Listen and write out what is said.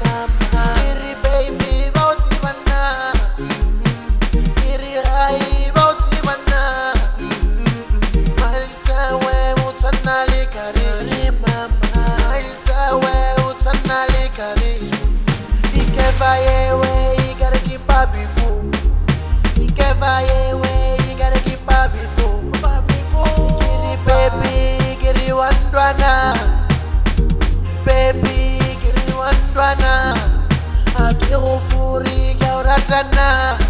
mama iri baby bauti bana iri hai bauti bana malisa we utana likari mama malisa we utana likari ikeva yewe igare kipabibu ikeva yewe igare kipabibu iri baby giri wandwana baby giri wandwana akirufuri gauratana